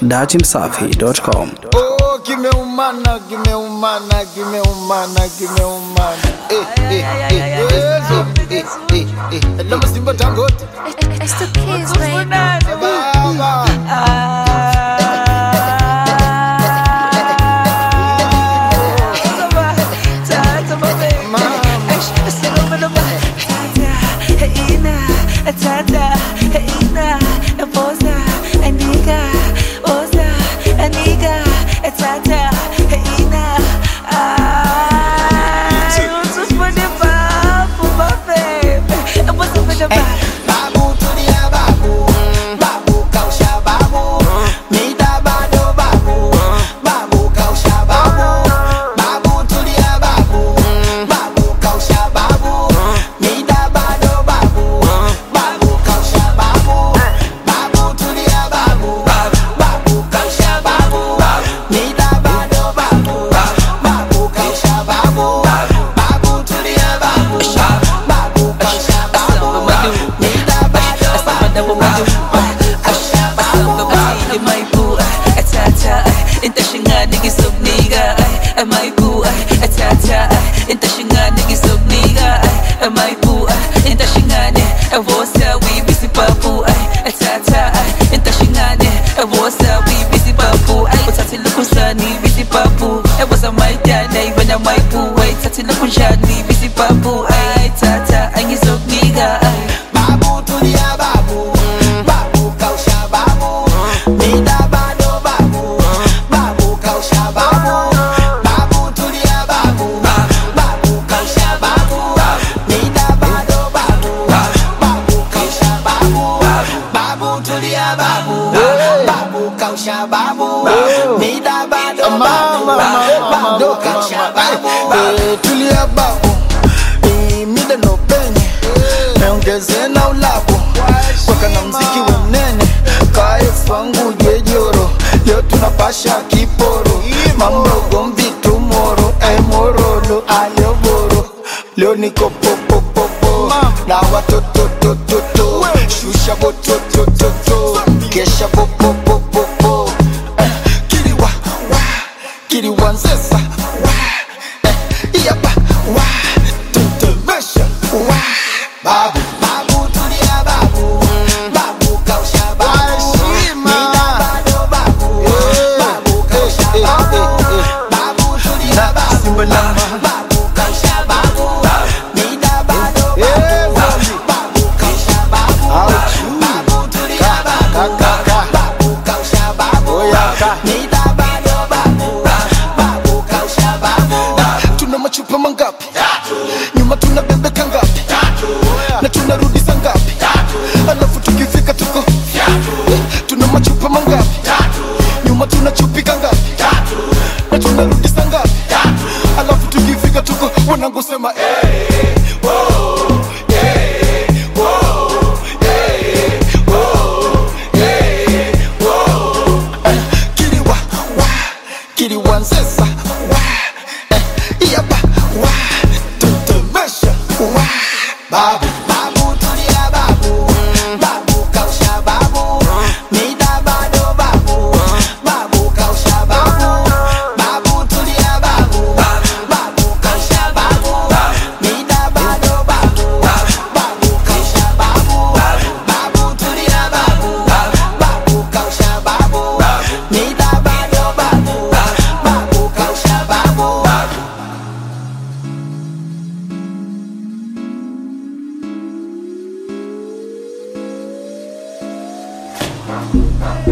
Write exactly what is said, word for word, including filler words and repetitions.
datimsafi dot com. Oh, kimeumana, kimeumana, kimeumana, kimeumana. Eh, eh, eh, eh, eh, eh, eh. Lama Simba Dangote. It's the kids, baby. Baba. Tulia babu, mida no penye, meongeze na ulabu, waka na mziki wenene, kaifu wangu jejoro, leo tunapasha kiporo, mambo gombi tomorrow, eh morolo, ayo boro, leo niko popo popo, na watoto to to to, shusha boto to to to, kesha popo popo popo, kiriwa, wa, kiriwa nzesa, yapa, wa, tutemesha, wa, babu, babu, tulia babu, babu kausha babu, nina bado babu, babu kausha babu, babu tulia babu, babu kausha babu, nina bado babu, babu kausha babu, babu tulia babu, babu kausha babu, nina bado babu, babu kausha babu. Tuna machupa mangapi? Nyuma tunabebeka ngapi? Na tunarudi saa ngapi? Alafu tukifika tuko tuna machupa mangapi? Nyuma tunachupika ngapi? Na tunarudi saa ngapi? Alafu tukifika tuko wanangu sema eh, oh, eh, oh, eh, oh, eh, oh. Kiriwa, wa, kiriwa nzesa, wa, yapa, wa, tutemesha, wa, babu, babu tulia babu, babu kausha babu, nida bado babu, babu kausha babu, babu tulia babu, babu kausha babu, nida bado babu, babu kausha babu, babu tulia babu, babu kausha babu, nida bado babu, babu kausha babu. Bye.